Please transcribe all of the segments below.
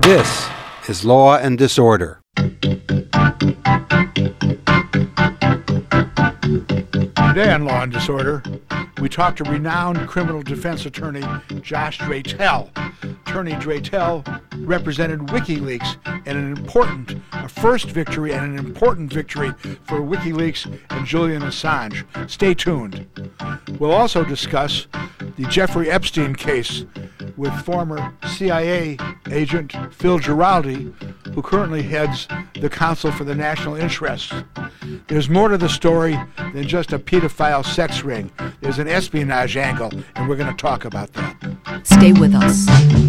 This is Law and Disorder. Today on Law and Disorder, we talk to renowned criminal defense attorney Josh Dratel. Attorney Dratel represented WikiLeaks in a first victory and an important victory for WikiLeaks and Julian Assange. Stay tuned. We'll also discuss the Jeffrey Epstein case with former CIA agent Phil Giraldi, who currently heads the Council for the National Interests. There's more to the story than just a pedophile sex ring. There's an espionage angle, and we're going to talk about that. Stay with us.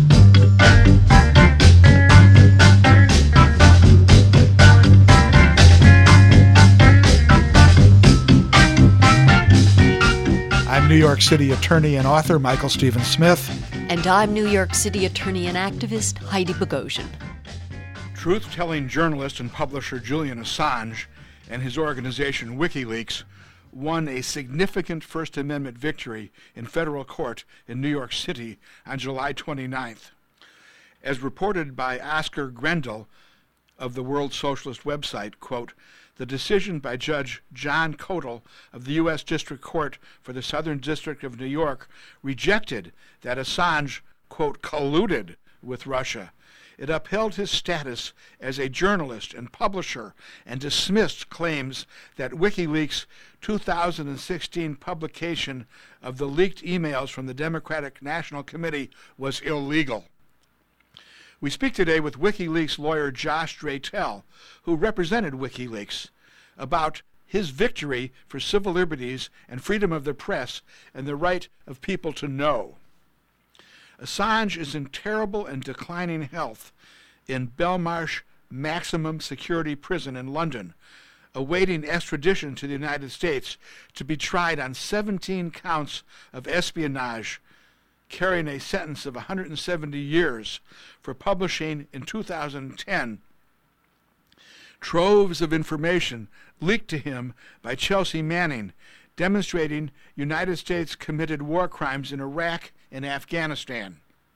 I'm New York City attorney and author Michael Stephen Smith. And I'm New York City attorney and activist Heidi Bogosian. Truth-telling journalist and publisher Julian Assange and his organization WikiLeaks won a significant First Amendment victory in federal court in New York City on July 29th. As reported by Oscar Grendel of the World Socialist website, quote, the decision by Judge John Kotel of the U.S. District Court for the Southern District of New York rejected that Assange, quote, colluded with Russia. It upheld his status as a journalist and publisher and dismissed claims that WikiLeaks' 2016 publication of the leaked emails from the Democratic National Committee was illegal. We speak today with WikiLeaks lawyer Josh Dratel, who represented WikiLeaks, about his victory for civil liberties and freedom of the press and the right of people to know. Assange is in terrible and declining health in Belmarsh Maximum Security Prison in London, awaiting extradition to the United States to be tried on 17 counts of espionage, carrying a sentence of 170 years for publishing in 2010 troves of information leaked to him by Chelsea Manning, demonstrating United States committed war crimes in Iraq and Afghanistan.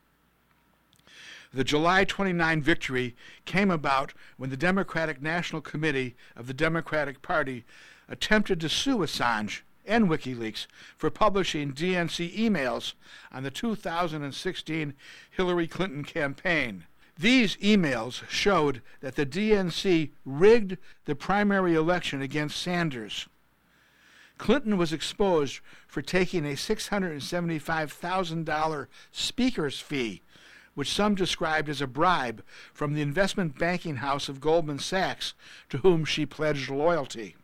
The July 29 victory came about when the Democratic National Committee of the Democratic Party attempted to sue Assange and WikiLeaks for publishing DNC emails on the 2016 Hillary Clinton campaign. These emails showed that the DNC rigged the primary election against Sanders. Clinton was exposed for taking a $675,000 speaker's fee, which some described as a bribe from the investment banking house of Goldman Sachs, to whom she pledged loyalty.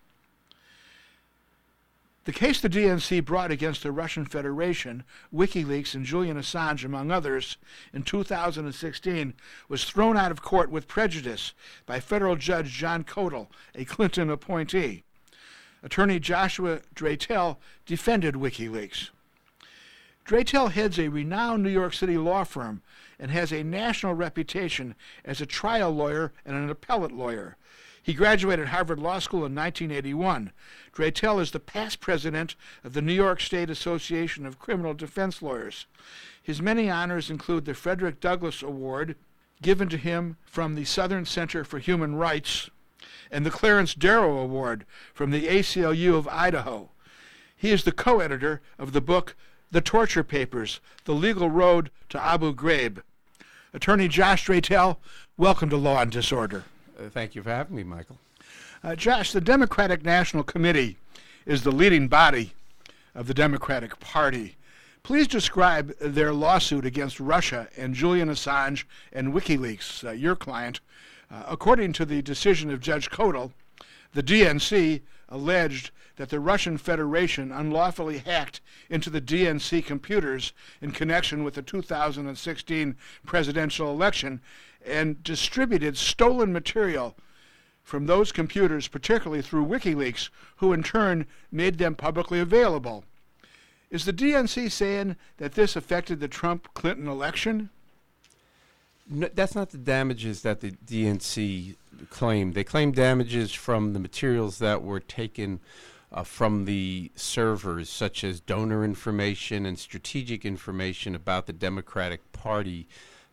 The case the DNC brought against the Russian Federation, WikiLeaks, and Julian Assange, among others, in 2016 was thrown out of court with prejudice by federal judge John Kotel, a Clinton appointee. Attorney Joshua Dratel defended WikiLeaks. Dratel heads a renowned New York City law firm and has a national reputation as a trial lawyer and an appellate lawyer. He graduated Harvard Law School in 1981. Dratel is the past president of the New York State Association of Criminal Defense Lawyers. His many honors include the Frederick Douglass Award, given to him from the Southern Center for Human Rights, and the Clarence Darrow Award from the ACLU of Idaho. He is the co-editor of the book The Torture Papers, The Legal Road to Abu Ghraib. Attorney Josh Dratel, welcome to Law and Disorder. Thank you for having me, Michael. Josh, the Democratic National Committee is the leading body of the Democratic Party. Please describe their lawsuit against Russia and Julian Assange and WikiLeaks, your client. According to the decision of Judge Kotel, the DNC alleged that the Russian Federation unlawfully hacked into the DNC computers in connection with the 2016 presidential election and distributed stolen material from those computers, particularly through WikiLeaks, who in turn made them publicly available. Is the DNC saying that this affected the Trump-Clinton election? No, that's not the damages that the DNC claimed. They claimed damages from the materials that were taken from the servers, such as donor information and strategic information about the Democratic Party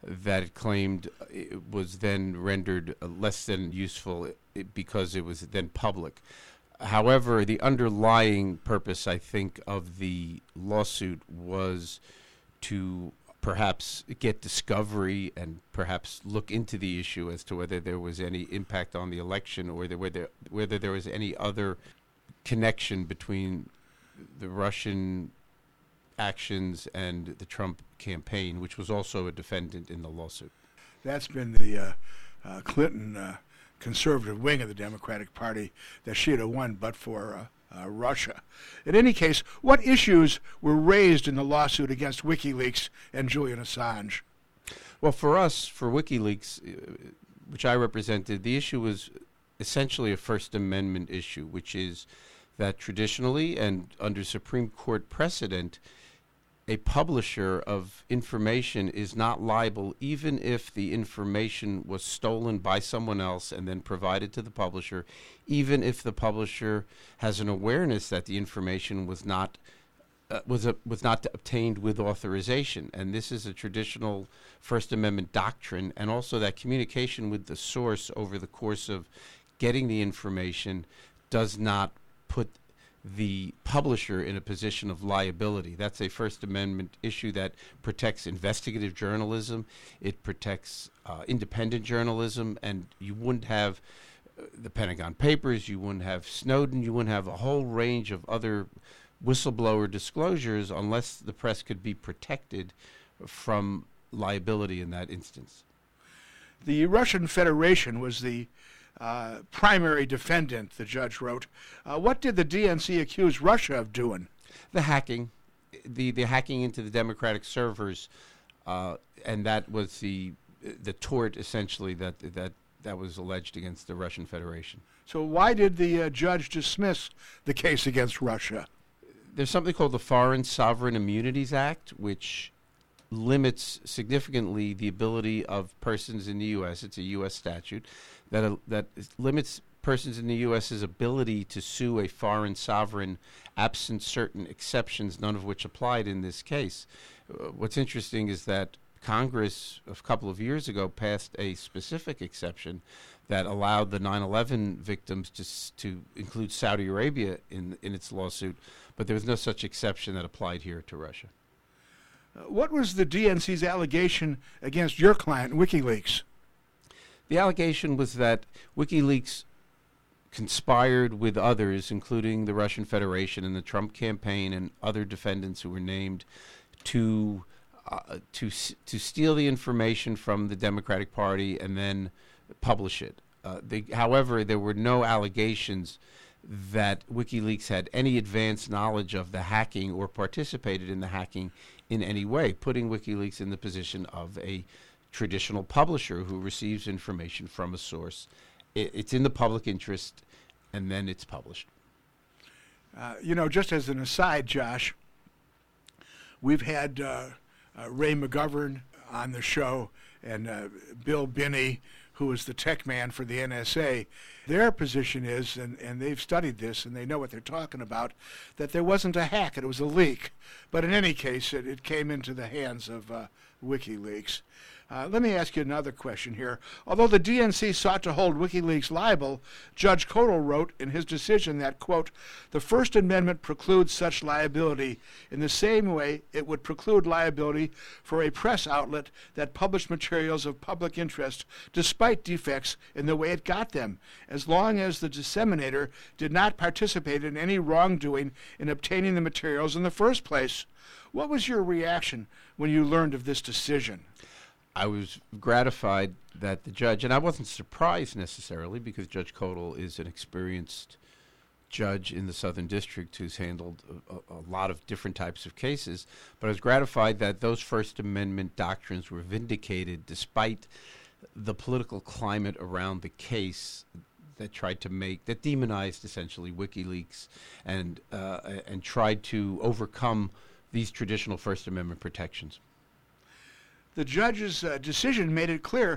that it claimed it was then rendered less than useful because it was then public. However, the underlying purpose, I think, of the lawsuit was to perhaps get discovery and perhaps look into the issue as to whether there was any impact on the election or whether there was any other connection between the Russian actions and the Trump campaign, which was also a defendant in the lawsuit. That's been the Clinton conservative wing of the Democratic Party, that she'd have won but for Russia. In any case, what issues were raised in the lawsuit against WikiLeaks and Julian Assange? Well, for us, for WikiLeaks, which I represented, the issue was essentially a First Amendment issue, which is that traditionally and under Supreme Court precedent, a publisher of information is not liable even if the information was stolen by someone else and then provided to the publisher, even if the publisher has an awareness that the information was not obtained with authorization. And this is a traditional First Amendment doctrine, and also that communication with the source over the course of getting the information does not put the publisher in a position of liability. That's a First Amendment issue that protects investigative journalism. It protects independent journalism, and you wouldn't have the Pentagon Papers, you wouldn't have Snowden, you wouldn't have a whole range of other whistleblower disclosures unless the press could be protected from liability in that instance. The Russian Federation was the primary defendant, the judge wrote. What did the DNC accuse Russia of doing? The hacking, the hacking into the democratic servers, and that was the tort essentially that was alleged against the Russian Federation. So why did the judge dismiss the case against Russia? There's something called the Foreign Sovereign Immunities Act, which limits significantly the ability of persons in the U.S. It's a U.S. statute that limits persons in the U.S.'s ability to sue a foreign sovereign absent certain exceptions, none of which applied in this case. What's interesting is that Congress, a couple of years ago, passed a specific exception that allowed the 9/11 victims to include Saudi Arabia in its lawsuit, but there was no such exception that applied here to Russia. What was the DNC's allegation against your client, WikiLeaks? The allegation was that WikiLeaks conspired with others, including the Russian Federation and the Trump campaign and other defendants who were named, to steal the information from the Democratic Party and then publish it. However, there were no allegations that WikiLeaks had any advanced knowledge of the hacking or participated in the hacking in any way, putting WikiLeaks in the position of a traditional publisher who receives information from a source. It's in the public interest, and then it's published. Just as an aside, Josh, we've had Ray McGovern on the show and Bill Binney, who is the tech man for the NSA. Their position is, and they've studied this and they know what they're talking about, that there wasn't a hack, it was a leak. But in any case, it came into the hands of WikiLeaks. Let me ask you another question here. Although the DNC sought to hold WikiLeaks liable, Judge Kodal wrote in his decision that, quote, the First Amendment precludes such liability in the same way it would preclude liability for a press outlet that published materials of public interest despite defects in the way it got them, as long as the disseminator did not participate in any wrongdoing in obtaining the materials in the first place. What was your reaction when you learned of this decision? I was gratified that the judge, and I wasn't surprised necessarily because Judge Kodal is an experienced judge in the Southern District who's handled a lot of different types of cases, but I was gratified that those First Amendment doctrines were vindicated despite the political climate around the case that demonized essentially WikiLeaks and tried to overcome these traditional First Amendment protections. The judge's decision made it clear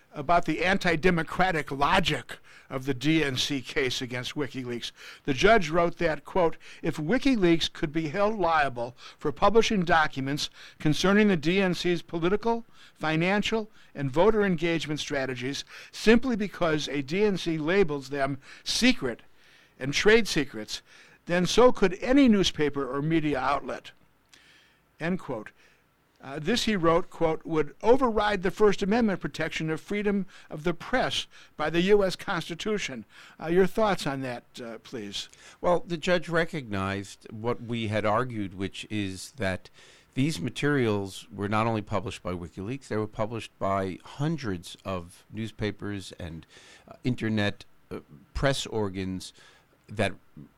about the anti-democratic logic of the DNC case against WikiLeaks. The judge wrote that, quote, if WikiLeaks could be held liable for publishing documents concerning the DNC's political, financial, and voter engagement strategies simply because a DNC labels them secret and trade secrets, then so could any newspaper or media outlet, end quote. This, he wrote, quote, would override the First Amendment protection of freedom of the press by the U.S. Constitution. Your thoughts on that, please? Well, the judge recognized what we had argued, which is that these materials were not only published by WikiLeaks, they were published by hundreds of newspapers and internet press organs that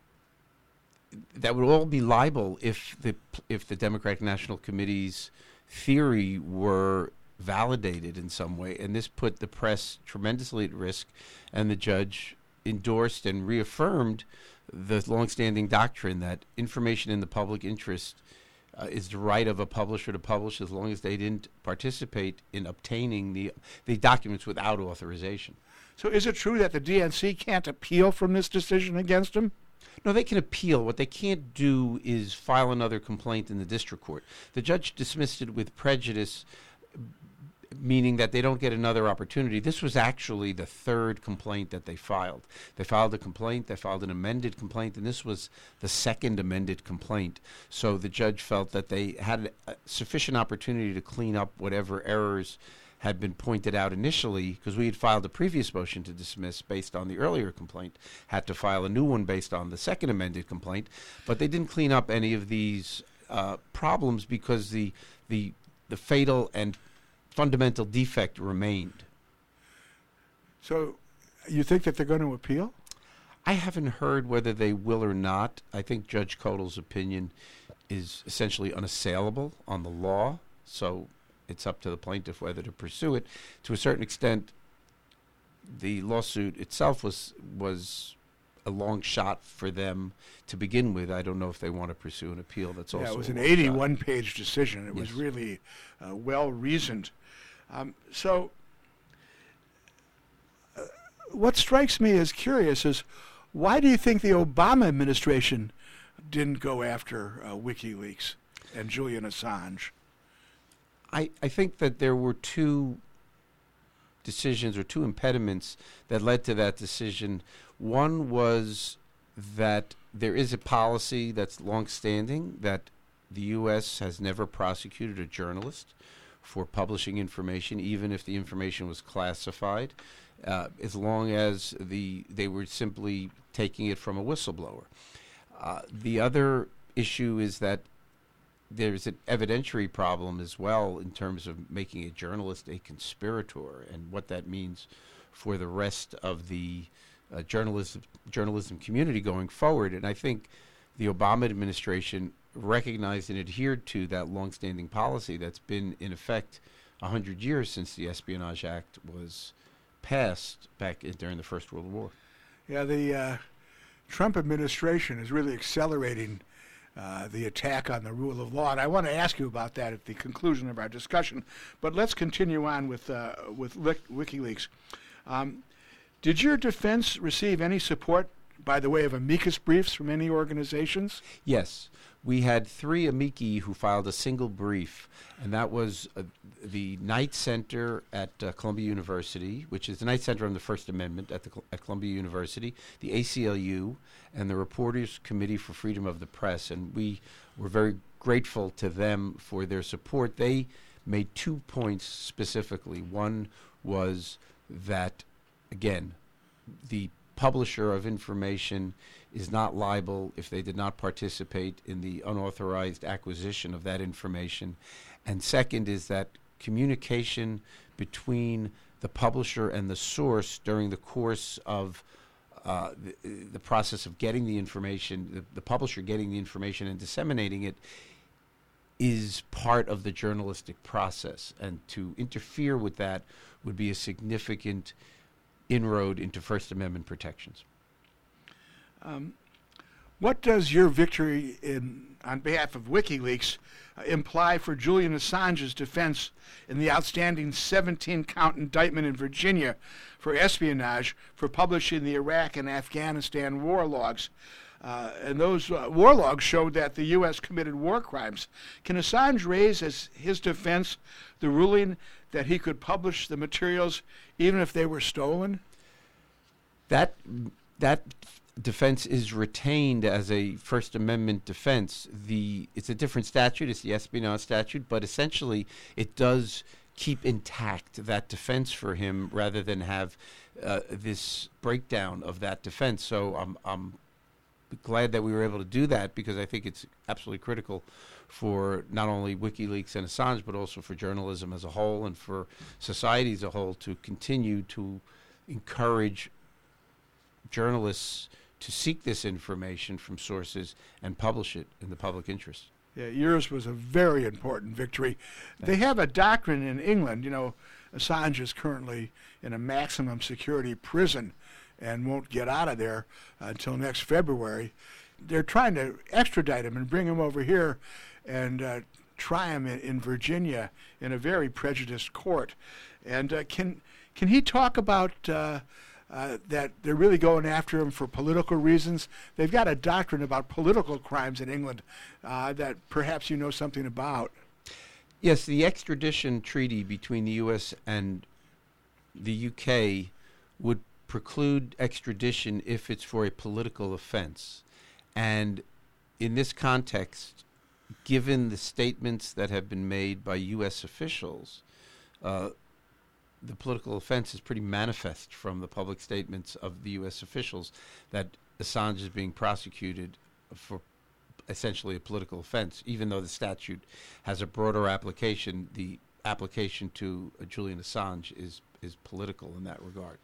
would all be liable if the Democratic National Committee's theory were validated in some way, and this put the press tremendously at risk, and the judge endorsed and reaffirmed the longstanding doctrine that information in the public interest is the right of a publisher to publish as long as they didn't participate in obtaining the documents without authorization. So is it true that the DNC can't appeal from this decision against him? No, they can appeal. What they can't do is file another complaint in the district court. The judge dismissed it with prejudice, meaning that they don't get another opportunity. This was actually the third complaint that they filed. They filed a complaint, they filed an amended complaint, and this was the second amended complaint. So the judge felt that they had a sufficient opportunity to clean up whatever errors had been pointed out initially, because we had filed a previous motion to dismiss based on the earlier complaint, had to file a new one based on the second amended complaint, but they didn't clean up any of these problems because the fatal and fundamental defect remained. So you think that they're going to appeal? I haven't heard whether they will or not. I think Judge Kotel's opinion is essentially unassailable on the law, so it's up to the plaintiff whether to pursue it. To a certain extent, the lawsuit itself was a long shot for them to begin with. I don't know if they want to pursue an appeal. That's also it was a an long 81-page decision. It was Yes. really well-reasoned. So what strikes me as curious is, why do you think the Obama administration didn't go after WikiLeaks and Julian Assange? I think that there were two decisions or two impediments that led to that decision. One was that there is a policy that's longstanding that the U.S. has never prosecuted a journalist for publishing information, even if the information was classified, as long as they were simply taking it from a whistleblower. The other issue is that there's an evidentiary problem as well in terms of making a journalist a conspirator and what that means for the rest of the journalism community going forward. And I think the Obama administration recognized and adhered to that longstanding policy that's been in effect 100 years since the Espionage Act was passed back during the First World War. Yeah, the Trump administration is really accelerating the attack on the rule of law, and I want to ask you about that at the conclusion of our discussion. But let's continue on with WikiLeaks. Did your defense receive any support by the way of amicus briefs from any organizations? Yes. We had 3 amici who filed a single brief, and that was the Knight Center at Columbia University, which is the Knight Center on the First Amendment at Columbia University, the ACLU, and the Reporters Committee for Freedom of the Press. And we were very grateful to them for their support. They made 2 points specifically. One was that, again, the publisher of information is not liable if they did not participate in the unauthorized acquisition of that information. And second is that communication between the publisher and the source during the course of the process of getting the information, the publisher getting the information and disseminating it, is part of the journalistic process. And to interfere with that would be a significant inroad into First Amendment protections. What does your victory on behalf of WikiLeaks imply for Julian Assange's defense in the outstanding 17-count indictment in Virginia for espionage for publishing the Iraq and Afghanistan war logs? And those war logs showed that the U.S. committed war crimes. Can Assange raise as his defense the ruling that he could publish the materials even if they were stolen? That defense is retained as a First Amendment defense. It's a different statute. It's the espionage statute, but essentially it does keep intact that defense for him rather than have this breakdown of that defense. So I'm glad that we were able to do that, because I think it's absolutely critical for not only WikiLeaks and Assange, but also for journalism as a whole and for society as a whole to continue to encourage journalists to seek this information from sources and publish it in the public interest. Yeah, yours was a very important victory. They have a doctrine in England. Assange is currently in a maximum security prison and won't get out of there until next February. They're trying to extradite him and bring him over here and try him in Virginia in a very prejudiced court. And can he talk about that they're really going after him for political reasons? They've got a doctrine about political crimes in England that perhaps you know something about. Yes, the extradition treaty between the U.S. and the UK would preclude extradition if it's for a political offense. And in this context, given the statements that have been made by U.S. officials, the political offense is pretty manifest from the public statements of the U.S. officials that Assange is being prosecuted for essentially a political offense. Even though the statute has a broader application, the application to Julian Assange is political in that regard.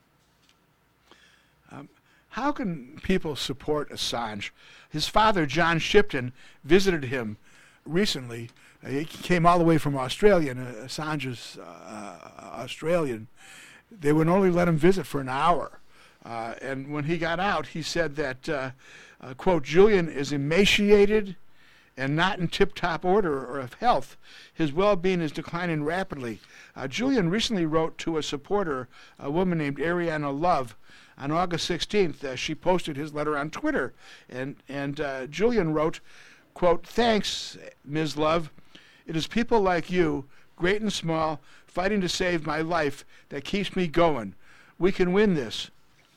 How can people support Assange? His father, John Shipton, visited him recently. He came all the way from Australia, and Assange is Australian. They would only let him visit for an hour. And when he got out, he said that, quote, Julian is emaciated and not in tip-top order or of health. His well-being is declining rapidly. Julian recently wrote to a supporter, a woman named Ariana Love. On August 16th, she posted his letter on Twitter, and Julian wrote, quote, thanks, Ms. Love. It is people like you, great and small, fighting to save my life that keeps me going. We can win this.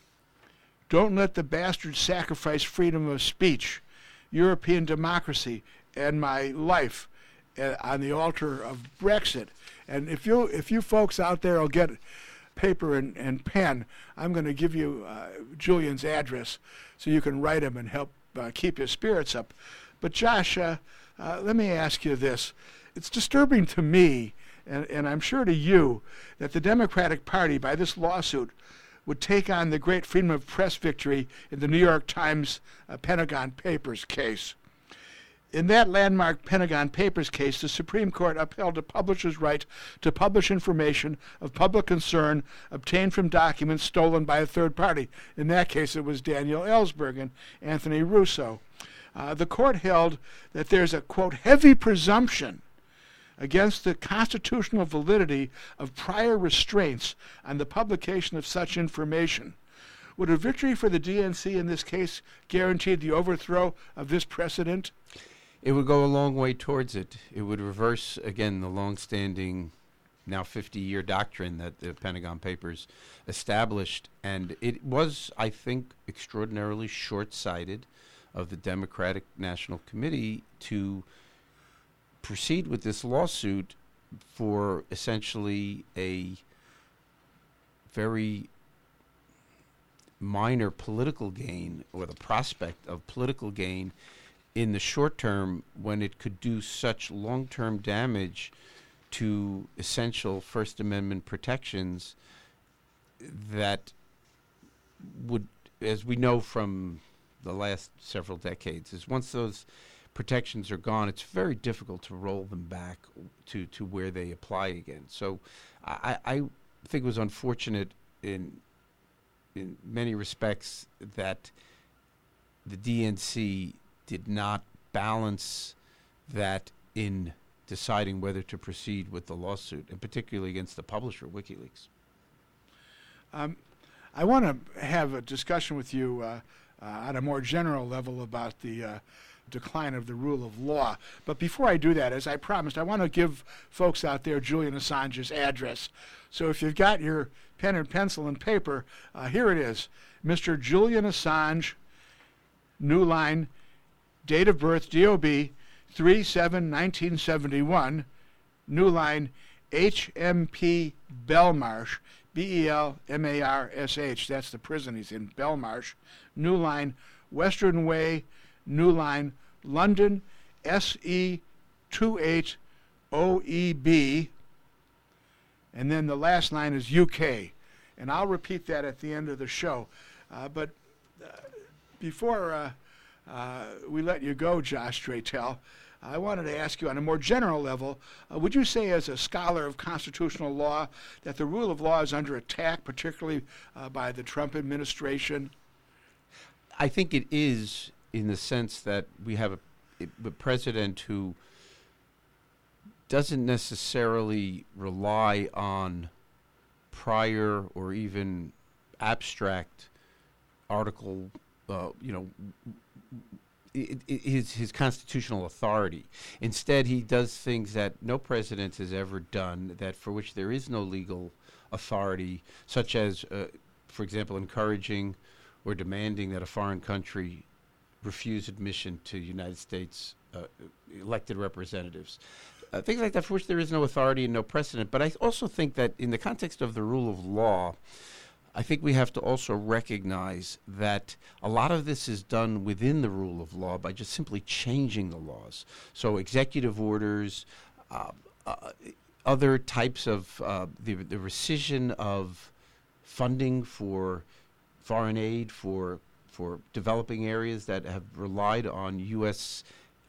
Don't let the bastards sacrifice freedom of speech, European democracy, and my life on the altar of Brexit. And if you folks out there will get paper and pen, I'm going to give you Julian's address so you can write him and help keep his spirits up. But Josh, let me ask you this. It's disturbing to me, and I'm sure to you, that the Democratic Party, by this lawsuit, would take on the great freedom of press victory in the New York Times Pentagon Papers case. In that landmark Pentagon Papers case, the Supreme Court upheld a publisher's right to publish information of public concern obtained from documents stolen by a third party. In that case, it was Daniel Ellsberg and Anthony Russo. The court held that there's a, quote, heavy presumption against the constitutional validity of prior restraints on the publication of such information. Would a victory for the DNC in this case guarantee the overthrow of this precedent? It would go a long way towards it. It would reverse, again, the long-standing, now 50-year doctrine that the Pentagon Papers established. And it was, I think, extraordinarily short-sighted of the Democratic National Committee to proceed with this lawsuit for essentially a very minor political gain, or the prospect of political gain in the short term, when it could do such long-term damage to essential First Amendment protections that would, as we know from the last several decades, is once those protections are gone, it's very difficult to roll them back to where they apply again. So I think it was unfortunate in many respects that the DNC did not balance that in deciding whether to proceed with the lawsuit, and particularly against the publisher, WikiLeaks. I want to have a discussion with you on a more general level about the decline of the rule of law. But before I do that, as I promised, I want to give folks out there Julian Assange's address. So if you've got your pen and pencil and paper, here it is. Mr. Julian Assange, New Line, date of birth, DOB, 3/7/1971, New Line, HMP Belmarsh, Belmarsh, that's the prison he's in, Belmarsh, New Line, Western Way, New Line, London, SE28OEB, and then the last line is UK. And I'll repeat that at the end of the show. But before we let you go, Josh Dratel, I wanted to ask you on a more general level, would you say as a scholar of constitutional law that the rule of law is under attack, particularly by the Trump administration? I think it is, in the sense that we have a president who doesn't necessarily rely on prior or even abstract article, his constitutional authority. Instead, he does things that no president has ever done, that for which there is no legal authority, such as, for example, encouraging or demanding that a foreign country refuse admission to United States elected representatives. Things like that for which there is no authority and no precedent. But I also think that in the context of the rule of law, I think we have to also recognize that a lot of this is done within the rule of law by just simply changing the laws. So executive orders, other types of the rescission of funding for foreign aid for developing areas that have relied on U.S.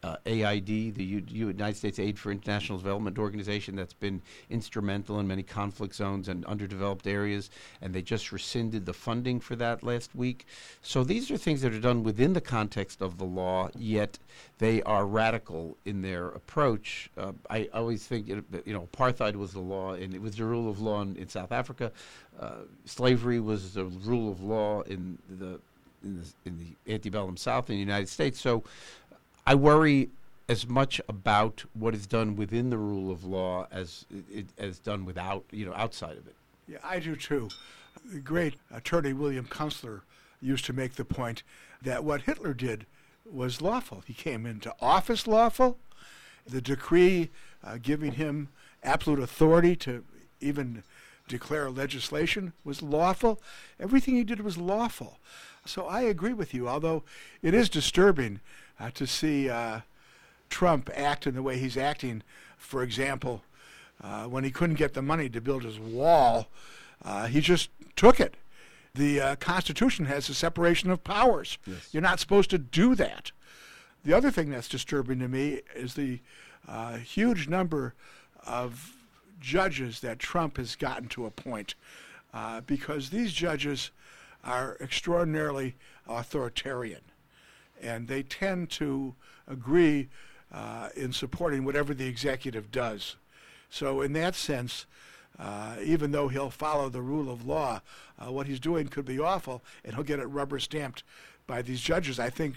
AID, the United States Aid for International Development Organization, that's been instrumental in many conflict zones and underdeveloped areas, and they just rescinded the funding for that last week. So these are things that are done within the context of the law, yet they are radical in their approach. I always think, apartheid was the law, and it was the rule of law in South Africa. Slavery was the rule of law in the antebellum South in the United States. So I worry as much about what is done within the rule of law as done without, outside of it. Yeah, I do too. The great attorney William Kunstler used to make the point that what Hitler did was lawful. He came into office lawful. The decree giving him absolute authority to even declare legislation was lawful. Everything he did was lawful. So I agree with you, although it is disturbing to see Trump act in the way he's acting. For example, when he couldn't get the money to build his wall, he just took it. The Constitution has a separation of powers. Yes. You're not supposed to do that. The other thing that's disturbing to me is the huge number of judges that Trump has gotten to appoint, because these judges are extraordinarily authoritarian, and they tend to agree in supporting whatever the executive does. So in that sense, even though he'll follow the rule of law, what he's doing could be awful, and he'll get it rubber stamped by these judges. I think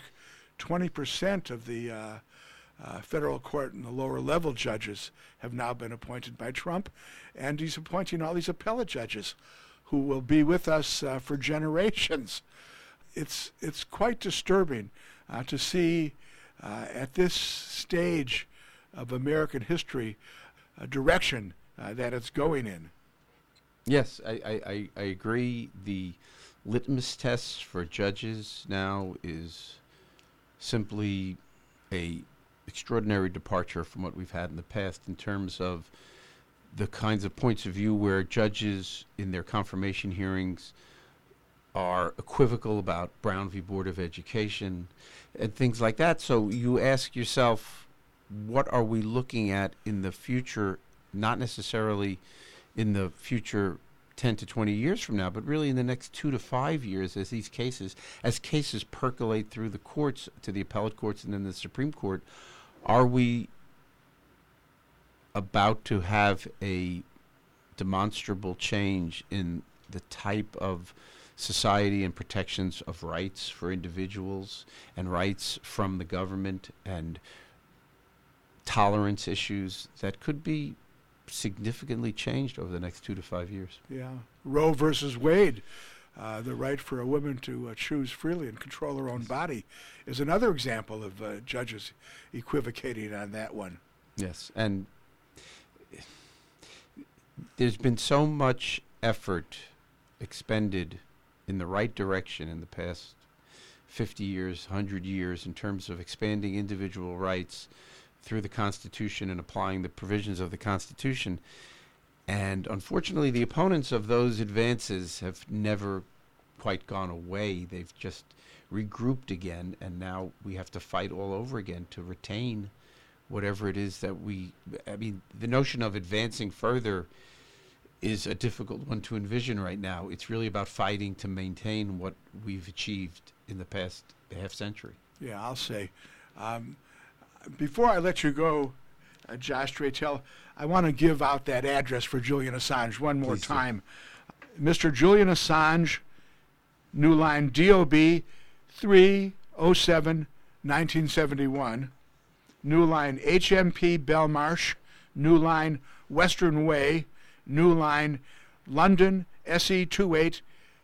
20% of the federal court and the lower level judges have now been appointed by Trump, and he's appointing all these appellate judges who will be with us for generations. It's quite disturbing to see at this stage of American history a direction that it's going in. Yes, I agree. The litmus test for judges now is simply a extraordinary departure from what we've had in the past in terms of the kinds of points of view where judges in their confirmation hearings are equivocal about Brown v. Board of Education and things like that. So you ask yourself, what are we looking at in the future, not necessarily in the future 10 to 20 years from now, but really in the next 2 to 5 years, as cases percolate through the courts to the appellate courts and then the Supreme Court, are we about to have a demonstrable change in the type of society and protections of rights for individuals and rights from the government and tolerance issues that could be significantly changed over the next 2 to 5 years? Yeah. Roe versus Wade, the right for a woman to choose freely and control her own body, is another example of judges equivocating on that one. Yes, and there's been so much effort expended in the right direction in the past 50 years, 100 years, in terms of expanding individual rights through the Constitution and applying the provisions of the Constitution. And unfortunately, the opponents of those advances have never quite gone away. They've just regrouped again, and now we have to fight all over again to retain whatever it is that the notion of advancing further is a difficult one to envision right now. It's really about fighting to maintain what we've achieved in the past half century. Yeah, I'll say. Before I let you go, Josh Dratel, I want to give out that address for Julian Assange one more time. Mr. Julian Assange, New Line DOB 307 1971. New Line HMP Belmarsh, New Line Western Way, New Line London SE28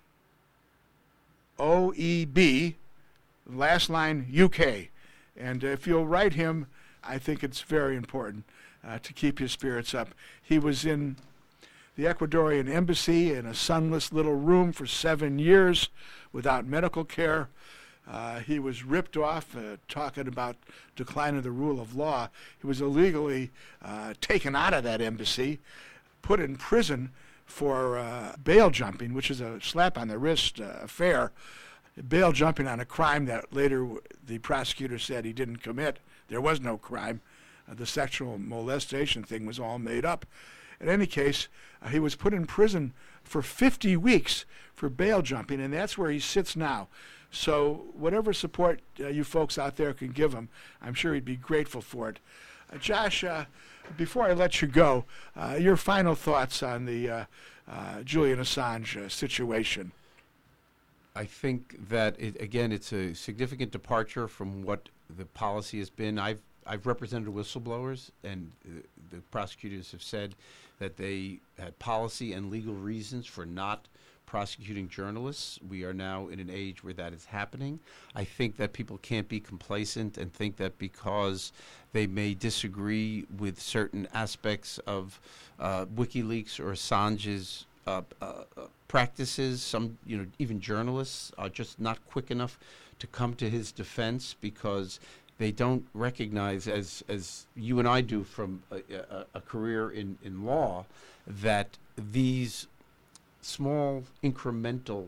OEB, last line UK. And if you'll write him, I think it's very important to keep his spirits up. He was in the Ecuadorian embassy in a sunless little room for 7 years without medical care. He was ripped off talking about decline of the rule of law. He was illegally taken out of that embassy, put in prison for bail jumping, which is a slap on the wrist affair. Bail jumping on a crime that later the prosecutor said he didn't commit. There was no crime. The sexual molestation thing was all made up. In any case, he was put in prison for 50 weeks for bail jumping, and that's where he sits now. So whatever support you folks out there can give him, I'm sure he'd be grateful for it. Josh, before I let you go, your final thoughts on the Julian Assange situation. I think that, it's a significant departure from what the policy has been. I've represented whistleblowers, and the prosecutors have said that they had policy and legal reasons for not prosecuting journalists. We are now in an age where that is happening. I think that people can't be complacent and think that because they may disagree with certain aspects of WikiLeaks or Assange's practices, some even journalists are just not quick enough to come to his defense because they don't recognize, as you and I do from a career in law, that these small incremental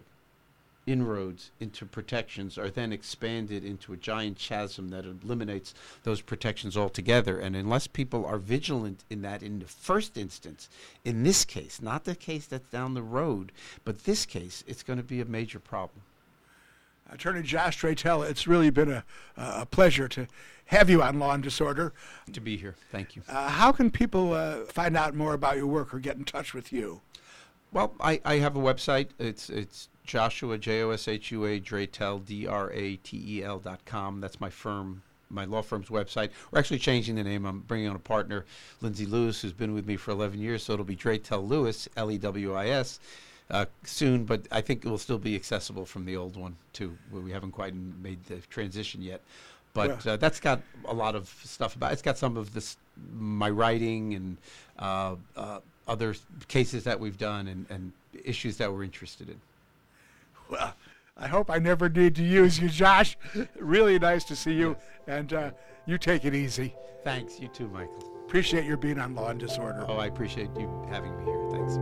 inroads into protections are then expanded into a giant chasm that eliminates those protections altogether. And unless people are vigilant in that in the first instance, in this case, not the case that's down the road, but this case, it's going to be a major problem. Attorney Josh Dratel, it's really been a pleasure to have you on Law and Disorder. To be here. Thank you. How can people find out more about your work or get in touch with you? Well, I have a website. It's Joshua, Joshua Dratel, DRATEL.com. That's my law firm's website. We're actually changing the name. I'm bringing on a partner, Lindsay Lewis, who's been with me for 11 years, so it'll be Dratel Lewis, Lewis, soon, but I think it will still be accessible from the old one, too, where we haven't quite made the transition yet. But that's got a lot of stuff about it. It's got some of this, my writing and other cases that we've done and issues that we're interested in. Well, I hope I never need to use you, Josh. Really nice to see you, and you take it easy. Thanks. You too, Michael. Appreciate your being on Law and Disorder. Oh, I appreciate you having me here. Thanks.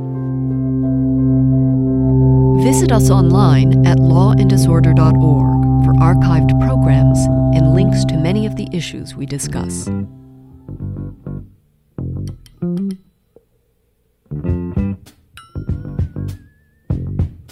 Visit us online at lawanddisorder.org for archived programs and links to many of the issues we discuss.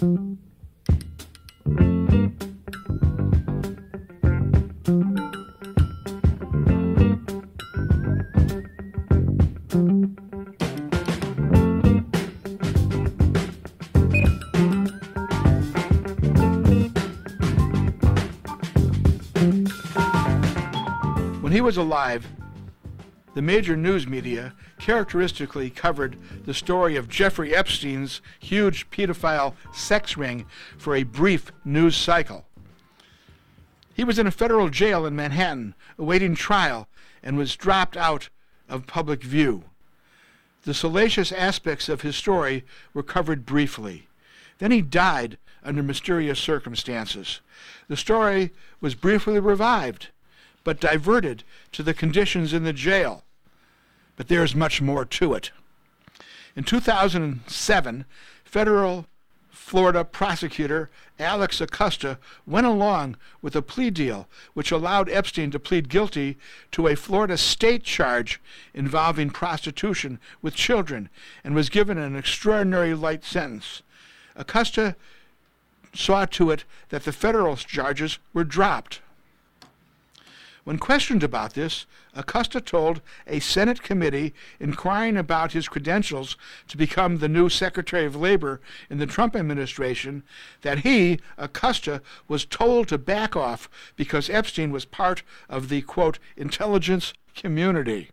When he was alive, the major news media characteristically covered the story of Jeffrey Epstein's huge pedophile sex ring for a brief news cycle. He was in a federal jail in Manhattan awaiting trial and was dropped out of public view. The salacious aspects of his story were covered briefly. Then he died under mysterious circumstances. The story was briefly revived, but diverted to the conditions in the jail. But there's much more to it. In 2007, federal Florida prosecutor Alex Acosta went along with a plea deal which allowed Epstein to plead guilty to a Florida state charge involving prostitution with children and was given an extraordinarily light sentence. Acosta saw to it that the federal charges were dropped. When questioned about this, Acosta told a Senate committee inquiring about his credentials to become the new Secretary of Labor in the Trump administration that he, Acosta, was told to back off because Epstein was part of the, quote, intelligence community.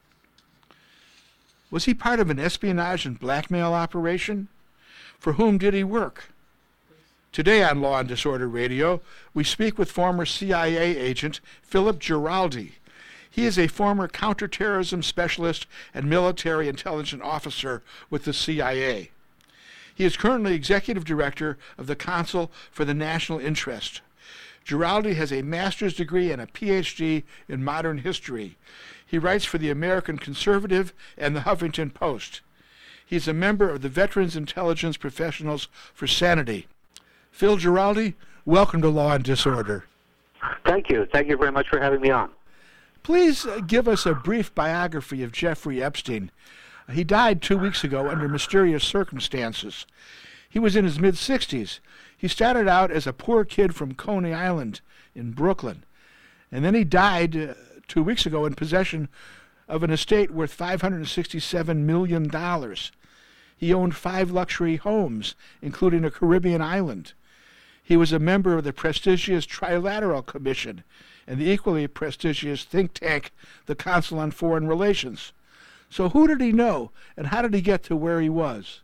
Was he part of an espionage and blackmail operation? For whom did he work? Today on Law and Disorder Radio, we speak with former CIA agent Philip Giraldi. He is a former counterterrorism specialist and military intelligence officer with the CIA. He is currently executive director of the Council for the National Interest. Giraldi has a master's degree and a PhD in modern history. He writes for the American Conservative and the Huffington Post. He is a member of the Veterans Intelligence Professionals for Sanity. Phil Giraldi, welcome to Law and Disorder. Thank you. Thank you very much for having me on. Please give us a brief biography of Jeffrey Epstein. He died 2 weeks ago under mysterious circumstances. He was in his mid-60s. He started out as a poor kid from Coney Island in Brooklyn, and then he died 2 weeks ago in possession of an estate worth $567 million. He owned 5 luxury homes, including a Caribbean island. He was a member of the prestigious Trilateral Commission and the equally prestigious think tank, the Council on Foreign Relations. So who did he know, and how did he get to where he was?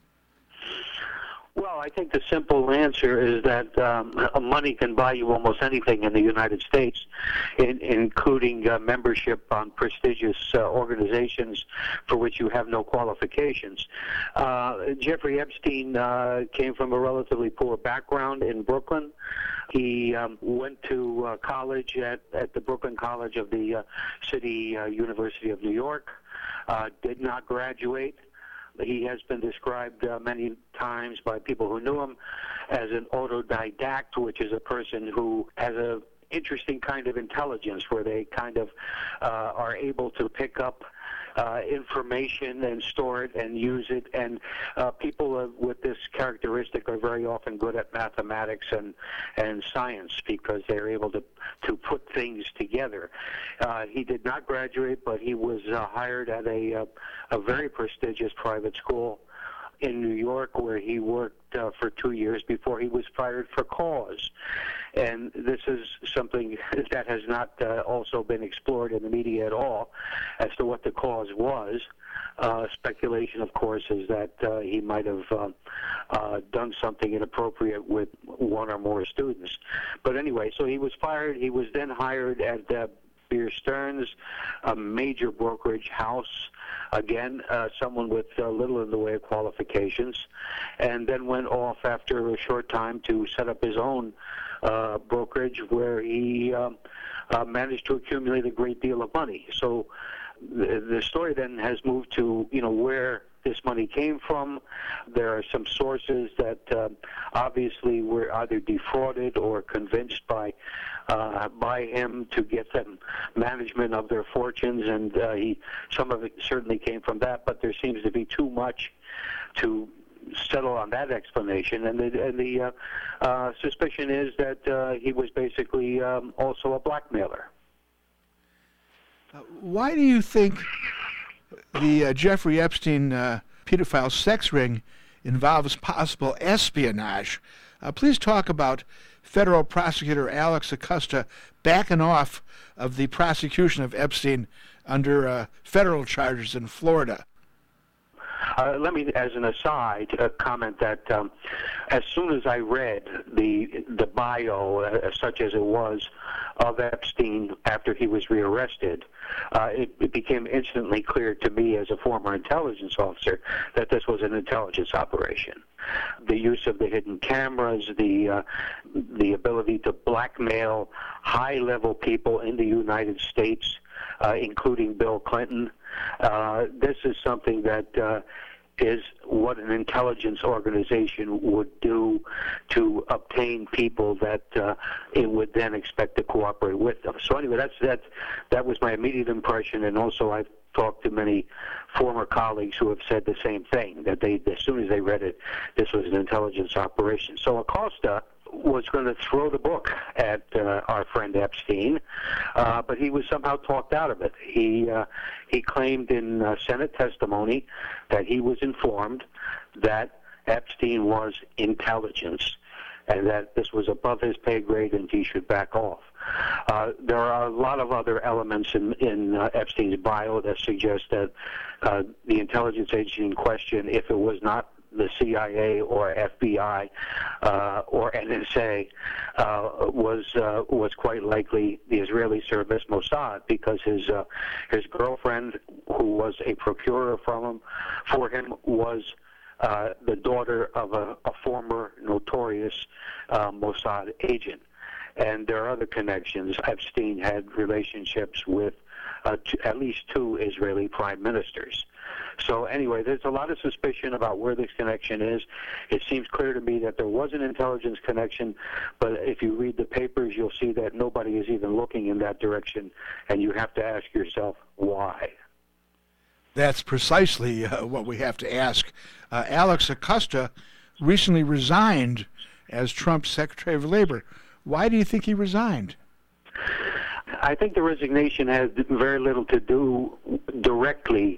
Well, I think the simple answer is that money can buy you almost anything in the United States, including membership on prestigious organizations for which you have no qualifications. Jeffrey Epstein came from a relatively poor background in Brooklyn. He went to college at the Brooklyn College of the City University of New York, did not graduate. He has been described many times by people who knew him as an autodidact, which is a person who has an interesting kind of intelligence where they kind of are able to pick up information and store it and use it. And people with this characteristic are very often good at mathematics and science because they're able to put things together. He did not graduate, but he was hired at a very prestigious private school in New York, where he worked for 2 years before he was fired for cause. And this is something that has not also been explored in the media at all as to what the cause was. Speculation, of course, is that he might have done something inappropriate with one or more students. But anyway, so he was fired. He was then hired at Beer Stearns, a major brokerage house, again, someone with little in the way of qualifications, and then went off after a short time to set up his own brokerage where he managed to accumulate a great deal of money. So the story then has moved to, where this money came from. There are some sources that obviously were either defrauded or convinced by him to get them management of their fortunes, and some of it certainly came from that, but there seems to be too much to settle on that explanation. And the suspicion is that he was basically also a blackmailer. Why do you think the Jeffrey Epstein pedophile sex ring involves possible espionage? Please talk about federal prosecutor Alex Acosta backing off of the prosecution of Epstein under federal charges in Florida. Let me, as an aside, comment that as soon as I read the bio, such as it was, of Epstein after he was rearrested, it became instantly clear to me as a former intelligence officer that this was an intelligence operation. The use of the hidden cameras, the ability to blackmail high-level people in the United States, including Bill Clinton. This is something that is what an intelligence organization would do to obtain people that it would then expect to cooperate with them. So anyway, that was my immediate impression, and also I've talked to many former colleagues who have said the same thing, that as soon as they read it, this was an intelligence operation. So Acosta was going to throw the book at our friend Epstein, but he was somehow talked out of it. He claimed in Senate testimony that he was informed that Epstein was intelligence and that this was above his pay grade and he should back off. There are a lot of other elements in Epstein's bio that suggest that the intelligence agency in question, if it was not the CIA or FBI or NSA, was quite likely the Israeli service Mossad, because his girlfriend, who was a procurer for him, was the daughter of a former notorious Mossad agent. And there are other connections. Epstein had relationships with at least two Israeli prime ministers. So anyway, there's a lot of suspicion about where this connection is. It seems clear to me that there was an intelligence connection, but if you read the papers, you'll see that nobody is even looking in that direction, and you have to ask yourself, why? That's precisely what we have to ask. Alex Acosta recently resigned as Trump's Secretary of Labor. Why do you think he resigned? I think the resignation has very little to do directly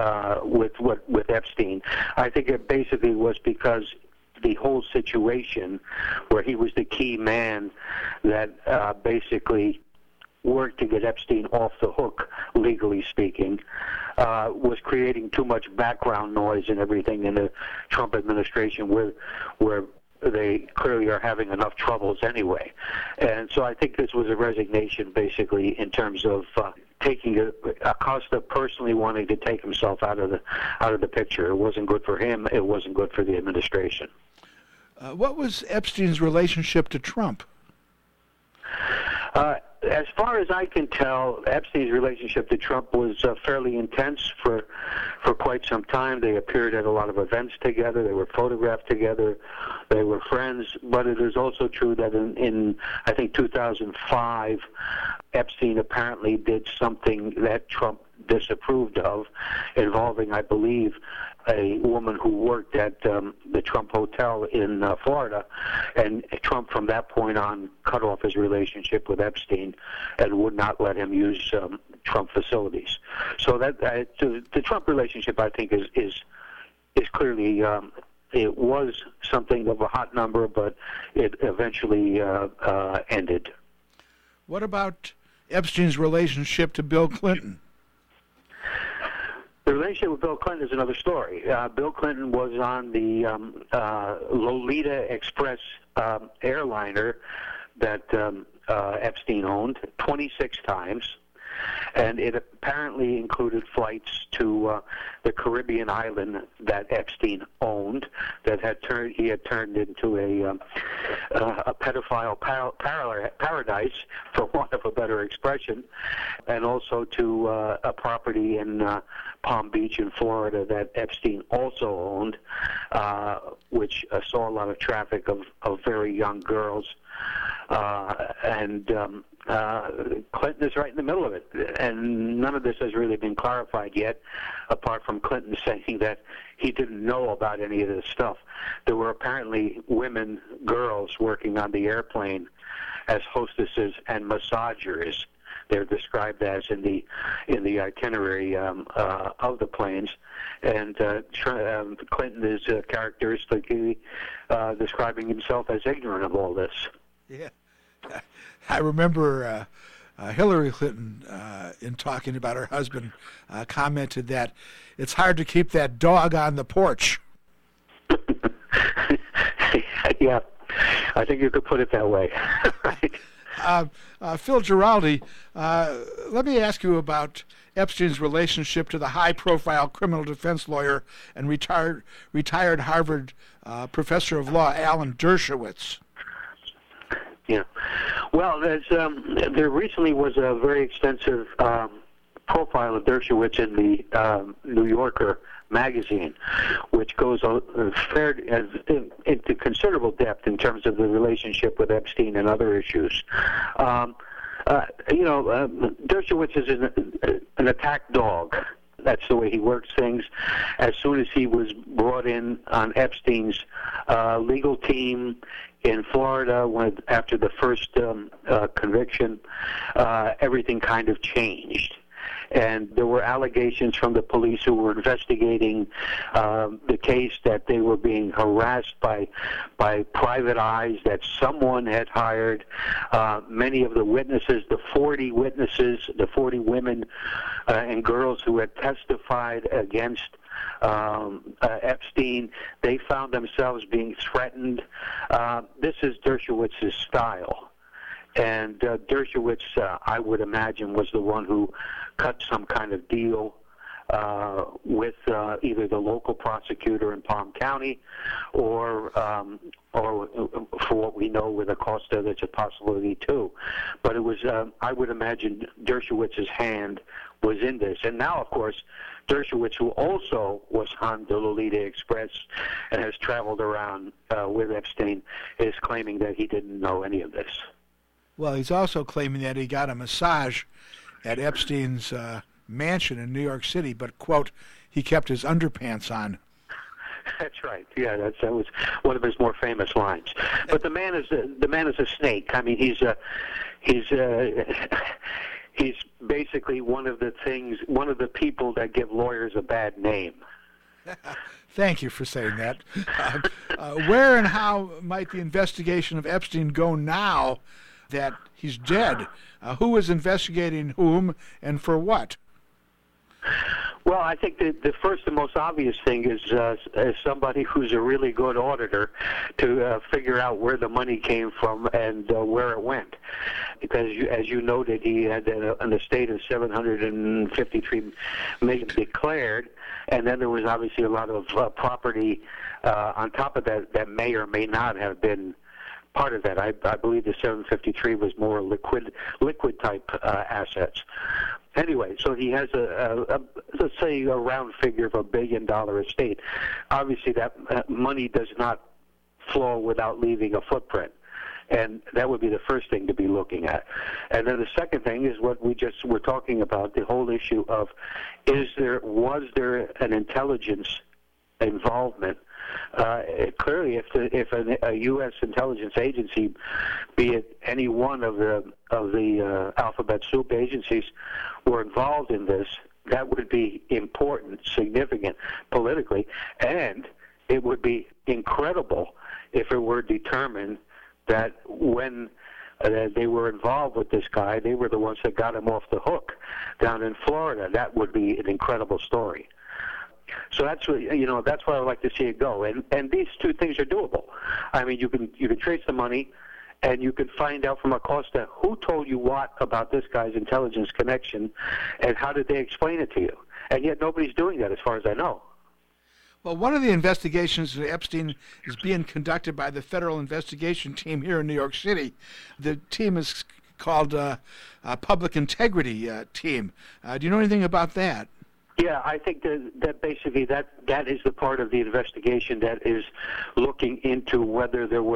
with Epstein. I think it basically was because the whole situation where he was the key man that basically worked to get Epstein off the hook, legally speaking, was creating too much background noise and everything in the Trump administration where they clearly are having enough troubles anyway. And so I think this was a resignation basically in terms of taking Acosta personally wanting to take himself out of the picture. It wasn't good for him. It wasn't good for the administration. What was Epstein's relationship to Trump? As far as I can tell, Epstein's relationship to Trump was fairly intense for quite some time. They appeared at a lot of events together. They were photographed together. They were friends. But it is also true that in I think, 2005, Epstein apparently did something that Trump disapproved of, involving, I believe, a woman who worked at the Trump Hotel in Florida, and Trump from that point on cut off his relationship with Epstein and would not let him use Trump facilities. So that the Trump relationship, I think, is clearly it was something of a hot number, but it eventually ended. What about Epstein's relationship to Bill Clinton? The relationship with Bill Clinton is another story. Bill Clinton was on the Lolita Express airliner that Epstein owned 26 times, and it apparently included flights to the Caribbean island that Epstein owned, that he had turned into a pedophile paradise, for want of a better expression, and also to a property in Palm Beach in Florida that Epstein also owned, which saw a lot of traffic of very young girls. And Clinton is right in the middle of it, and none of this has really been clarified yet, apart from Clinton saying that he didn't know about any of this stuff. There were apparently girls working on the airplane as hostesses and massagers. They're described as in the itinerary of the planes, and Clinton is characteristically describing himself as ignorant of all this. Yeah. I remember Hillary Clinton, in talking about her husband, commented that it's hard to keep that dog on the porch. Yeah, I think you could put it that way. Right. Phil Giraldi, let me ask you about Epstein's relationship to the high-profile criminal defense lawyer and retired Harvard professor of law Alan Dershowitz. Yeah. Well, there recently was a very extensive profile of Dershowitz in the New Yorker magazine, which goes into considerable depth in terms of the relationship with Epstein and other issues. Dershowitz is an attack dog. That's the way he works things. As soon as he was brought in on Epstein's legal team in Florida, after the first conviction, everything kind of changed. And there were allegations from the police who were investigating the case that they were being harassed by private eyes that someone had hired. Many of the witnesses, the 40 witnesses, the 40 women and girls who had testified against Epstein, they found themselves being threatened. This is Dershowitz's style. And Dershowitz, I would imagine, was the one who cut some kind of deal with either the local prosecutor in Palm County or for what we know with Acosta, there's a possibility too. But it was, I would imagine, Dershowitz's hand was in this. And now, of course, Dershowitz, who also was on the Lolita Express and has traveled around with Epstein, is claiming that he didn't know any of this. Well, he's also claiming that he got a massage at Epstein's mansion in New York City, but, quote, he kept his underpants on. That's right. Yeah, that was one of his more famous lines. But the man is a snake. I mean, he's basically one of the people that give lawyers a bad name. Thank you for saying that. Where and how might the investigation of Epstein go now that he's dead? Who is investigating whom and for what? Well, I think the first and most obvious thing is somebody who's a really good auditor to figure out where the money came from and where it went. Because, as you noted, he had an estate of $753 million declared, and then there was obviously a lot of property on top of that may or may not have been part of that. I believe the 753 was more liquid type assets. Anyway, so he has let's say a round figure of $1 billion estate. Obviously, that money does not flow without leaving a footprint, and that would be the first thing to be looking at. And then the second thing is what we just were talking about: the whole issue of was there an intelligence involvement? Clearly, if a U.S. intelligence agency, be it any one of the alphabet soup agencies, were involved in this, that would be important, significant politically, and it would be incredible if it were determined that when they were involved with this guy, they were the ones that got him off the hook down in Florida. That would be an incredible story. So that's what that's where I would like to see it go. And these two things are doable. I mean, you can trace the money, and you can find out from Acosta who told you what about this guy's intelligence connection, and how did they explain it to you. And yet nobody's doing that, as far as I know. Well, one of the investigations into Epstein is being conducted by the Federal Investigation Team here in New York City. The team is called Public Integrity Team. Do you know anything about that? Yeah, I think that basically that is the part of the investigation that is looking into whether there was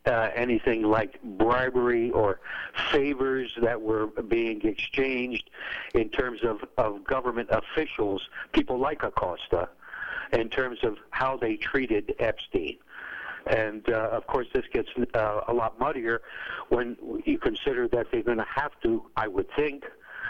anything like bribery or favors that were being exchanged in terms of government officials, people like Acosta, in terms of how they treated Epstein. And, of course, this gets a lot muddier when you consider that they're going to have to, I would think,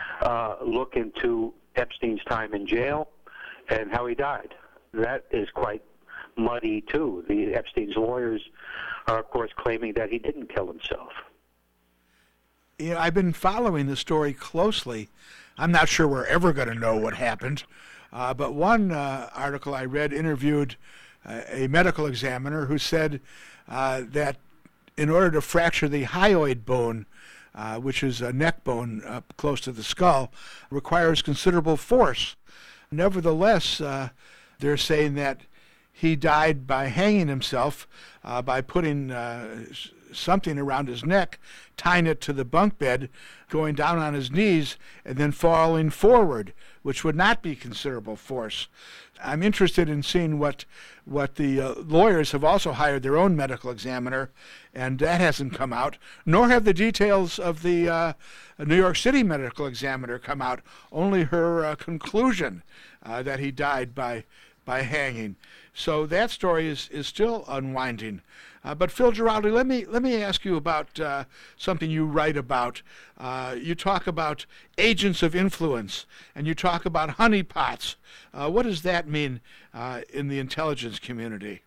look into Epstein's time in jail and how he died. That is quite muddy, too. The Epstein's lawyers are, of course, claiming that he didn't kill himself. You know, I've been following the story closely. I'm not sure we're ever going to know what happened, but one article I read interviewed a medical examiner who said that in order to fracture the hyoid bone, which is a neck bone up close to the skull, requires considerable force. Nevertheless, they're saying that he died by hanging himself, by putting something around his neck, tying it to the bunk bed, going down on his knees, and then falling forward, which would not be considerable force. I'm interested in seeing what the lawyers have also hired their own medical examiner, and that hasn't come out, nor have the details of the New York City medical examiner come out, only her conclusion that he died by hanging. So that story is still unwinding. But Phil Giraldi, let me ask you about something you write about. You talk about agents of influence, and you talk about honeypots. What does that mean in the intelligence community?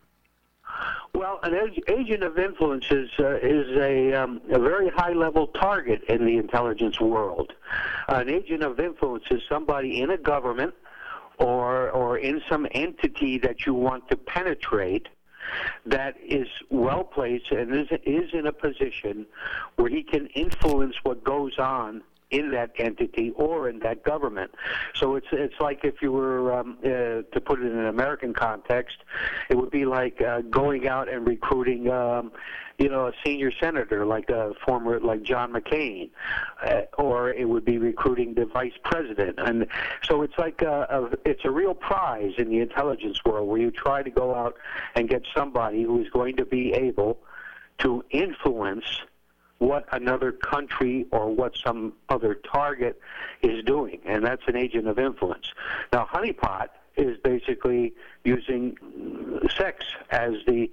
Well, an agent of influence is a very high-level target in the intelligence world. An agent of influence is somebody in a government or in some entity that you want to penetrate that is well placed and is in a position where he can influence what goes on in that entity or in that government. So it's like if you were to put it in an American context, it would be like going out and recruiting a senior senator like a former like John McCain, or it would be recruiting the vice president. And so it's like it's a real prize in the intelligence world where you try to go out and get somebody who is going to be able to influence what another country or what some other target is doing, and that's an agent of influence. Now, honeypot is basically using sex as the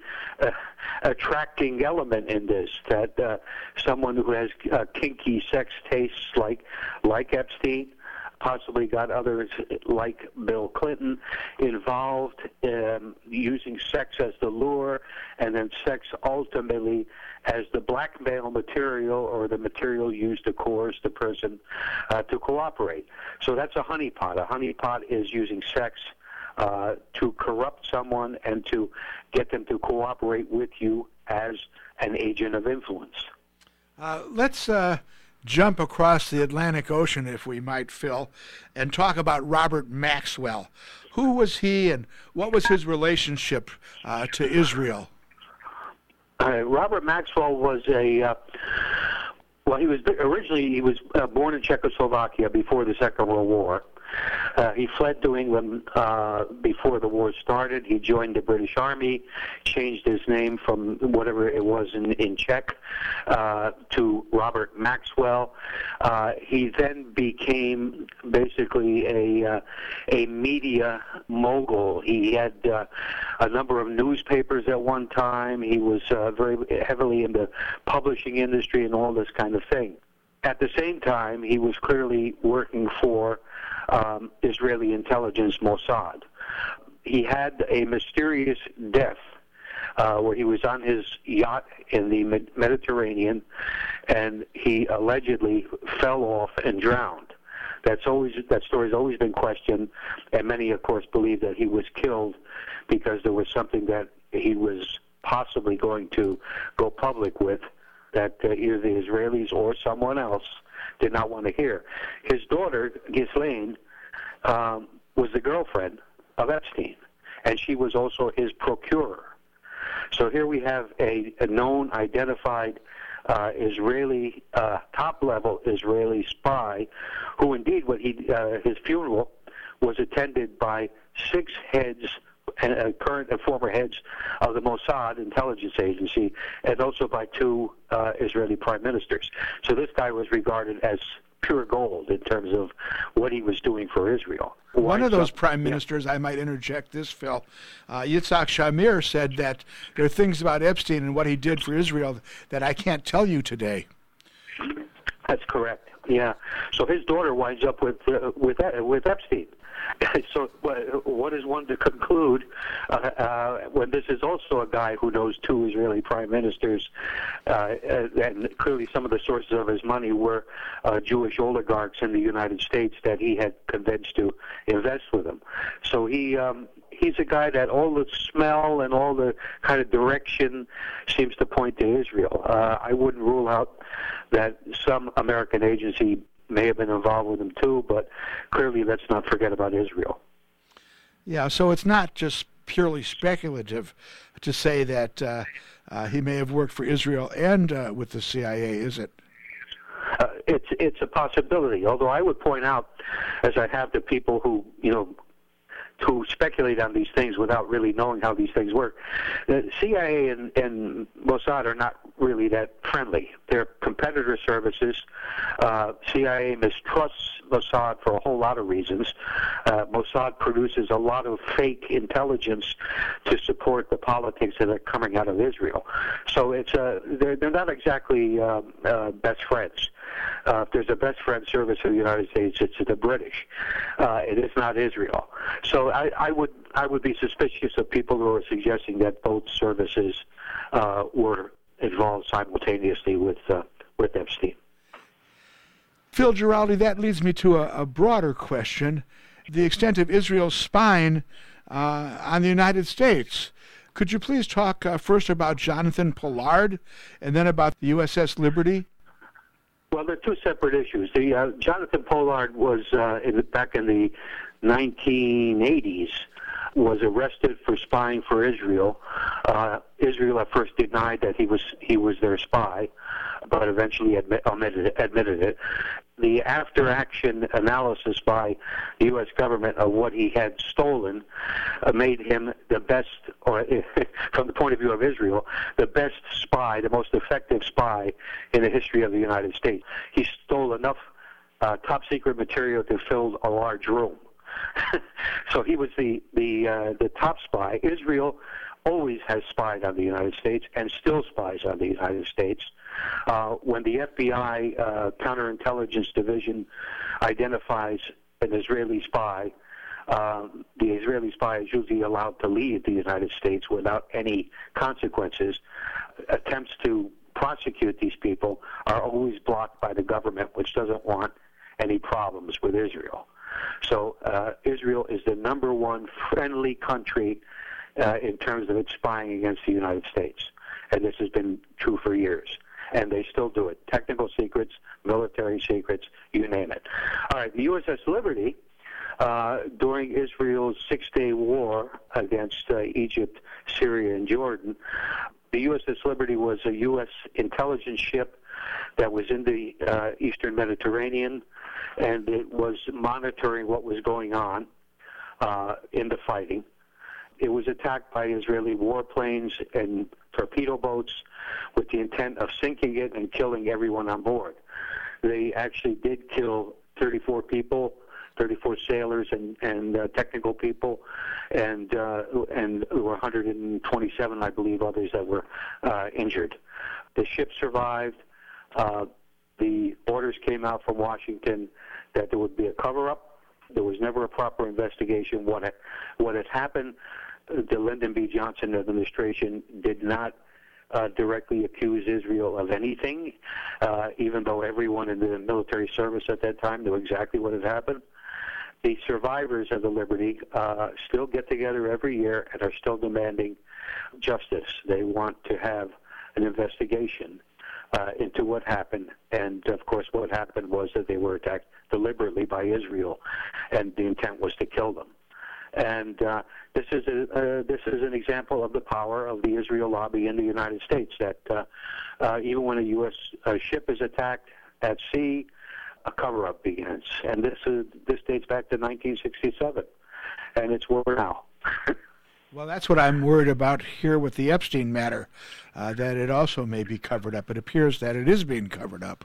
attracting element in this, that someone who has kinky sex tastes like Epstein, possibly got others like Bill Clinton involved, using sex as the lure, and then sex ultimately as the blackmail material or the material used to coerce the person to cooperate. So that's a honeypot. A honeypot is using sex to corrupt someone and to get them to cooperate with you as an agent of influence. Let's jump across the Atlantic Ocean, if we might, Phil, and talk about Robert Maxwell. Who was he, and what was his relationship to Israel? Robert Maxwell was he was born in Czechoslovakia before the Second World War. He fled to England before the war started. He joined the British Army, changed his name from whatever it was in Czech to Robert Maxwell. He then became basically a media mogul. He had a number of newspapers at one time. He was very heavily in the publishing industry and all this kind of thing. At the same time, he was clearly working for Israeli intelligence Mossad. He had a mysterious death where he was on his yacht in the Mediterranean, and he allegedly fell off and drowned. That story's always been questioned, and many, of course, believe that he was killed because there was something that he was possibly going to go public with that either the Israelis or someone else did not want to hear. His daughter, Ghislaine, was the girlfriend of Epstein, and she was also his procurer. So here we have a known, identified Israeli, top-level Israeli spy, who indeed, his funeral was attended by 6 heads, current and former heads of the Mossad intelligence agency, and also by two Israeli prime ministers. So this guy was regarded as pure gold in terms of what he was doing for Israel. One of those prime ministers, I might interject this, Phil, Yitzhak Shamir, said that there are things about Epstein and what he did for Israel that I can't tell you today. That's correct. Yeah. So his daughter winds up with Epstein. So what is one to conclude when this is also a guy who knows two Israeli prime ministers, and clearly some of the sources of his money were Jewish oligarchs in the United States that he had convinced to invest with him. So he's a guy that all the smell and all the kind of direction seems to point to Israel. I wouldn't rule out that some American agency may have been involved with him too, but clearly let's not forget about Israel. Yeah, so it's not just purely speculative to say that he may have worked for Israel and with the CIA, is it? It's a possibility, although I would point out, as I have to people who, who speculate on these things without really knowing how these things work. The CIA and Mossad are not really that friendly. They're competitor services. CIA mistrusts Mossad for a whole lot of reasons. Mossad produces a lot of fake intelligence to support the politics that are coming out of Israel. So it's they're not exactly best friends. If there's a best friend service in the United States, it's the British. It is not Israel. So I would be suspicious of people who are suggesting that both services were involved simultaneously with Epstein. Phil Giraldi, that leads me to a broader question: the extent of Israel's spying on the United States. Could you please talk first about Jonathan Pollard and then about the USS Liberty? Well, they're two separate issues. The Jonathan Pollard was back in the 1980s, was arrested for spying for Israel. Israel at first denied that he was their spy, but eventually admitted it. The after-action analysis by the U.S. government of what he had stolen made him the best, or from the point of view of Israel, the best spy, the most effective spy in the history of the United States. He stole enough top-secret material to fill a large room. So he was the top spy. Israel always has spied on the United States and still spies on the United States. When the FBI counterintelligence division identifies an Israeli spy, the Israeli spy is usually allowed to leave the United States without any consequences. Attempts to prosecute these people are always blocked by the government, which doesn't want any problems with Israel. So Israel is the number one friendly country in terms of its spying against the United States. And this has been true for years. And they still do it. Technical secrets, military secrets, you name it. All right, the USS Liberty, during Israel's six-day war against Egypt, Syria, and Jordan, the USS Liberty was a U.S. intelligence ship that was in the Eastern Mediterranean, and it was monitoring what was going on in the fighting. It was attacked by Israeli warplanes and torpedo boats with the intent of sinking it and killing everyone on board. They actually did kill 34 people, 34 sailors and technical people, and there were 127, I believe, others that were injured. The ship survived. The orders came out from Washington that there would be a cover-up. There was never a proper investigation. What had happened, the Lyndon B. Johnson administration did not directly accuse Israel of anything, even though everyone in the military service at that time knew exactly what had happened. The survivors of the Liberty still get together every year and are still demanding justice. They want to have an investigation into what happened, and of course what happened was that they were attacked deliberately by Israel, and the intent was to kill them. And this is an example of the power of the Israel lobby in the United States, that even when a U.S. ship is attacked at sea, a cover-up begins. And this dates back to 1967, and it's war now. Well, that's what I'm worried about here with the Epstein matter, that it also may be covered up. It appears that it is being covered up.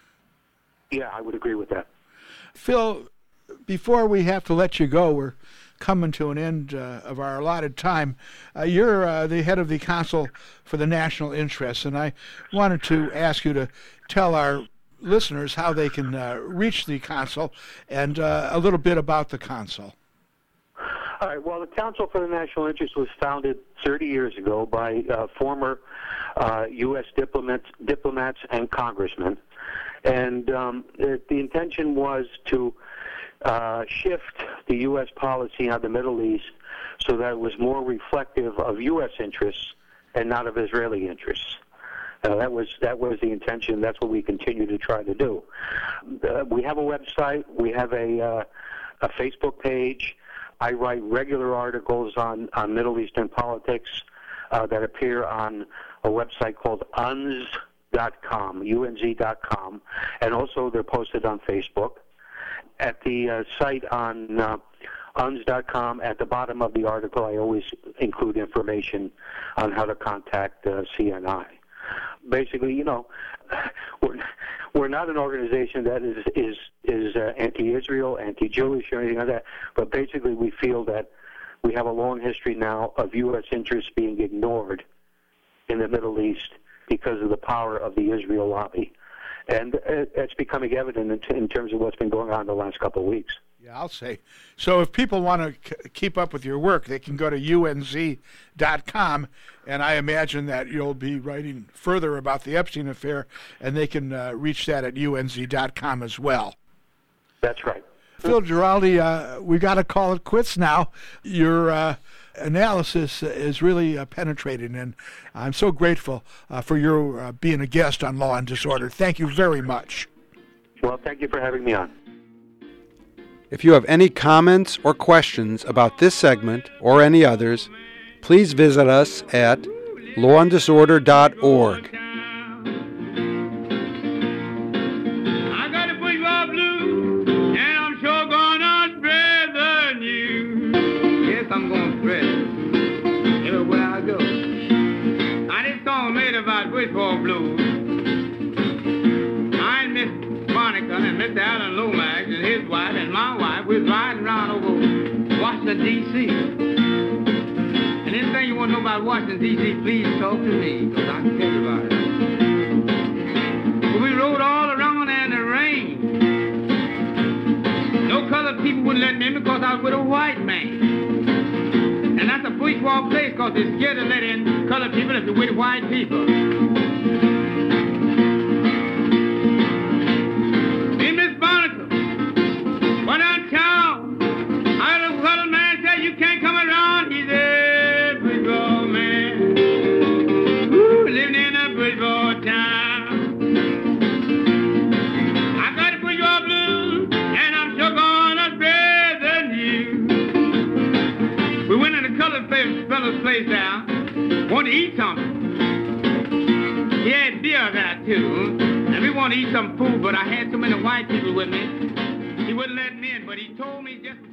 Yeah, I would agree with that. Phil, before we have to let you go, we're coming to an end of our allotted time. You're the head of the Council for the National Interest, and I wanted to ask you to tell our listeners how they can reach the Council and a little bit about the Council. All right. Well, the Council for the National Interest was founded 30 years ago by former U.S. diplomats and congressmen. And the intention was to shift the U.S. policy on the Middle East so that it was more reflective of U.S. interests and not of Israeli interests. That was the intention. That's what we continue to try to do. We have a website. We have a Facebook page. I write regular articles on Middle Eastern politics that appear on a website called UNZ.com, UNZ.com, and also they're posted on Facebook. At the site on UNZ.com, at the bottom of the article, I always include information on how to contact CNI. Basically, you know, we're not an organization that is anti-Israel, anti-Jewish, or anything like that. But basically, we feel that we have a long history now of U.S. interests being ignored in the Middle East because of the power of the Israel lobby, and it's becoming evident in terms of what's been going on the last couple of weeks. Yeah, I'll say. So if people want to keep up with your work, they can go to UNZ.com, and I imagine that you'll be writing further about the Epstein affair, and they can reach that at UNZ.com as well. That's right. Phil Giraldi, we got to call it quits now. Your analysis is really penetrating, and I'm so grateful for your being a guest on Law and Disorder. Thank you very much. Well, thank you for having me on. If you have any comments or questions about this segment or any others, please visit us at lawanddisorder.org. I got a bourgeois blues, and I'm sure gonna spread the news. Yes, I'm gonna spread it everywhere I go. Now this song made about bourgeois blues. I and Miss Monica and Mr. Alan Lomax and his wife and my wife was riding around over Washington, D.C. And anything you want to know about Washington, D.C., please talk to me, because I can tell you about it. But we rode all around there in the rain. No colored people wouldn't let me in because I was with a white man. And that's a bourgeois place because they're scared to let in colored people if they're with white people. Place down, want to eat something. He had beer there too, and we want to eat some food, but I had so many white people with me, he wouldn't let me in, but he told me just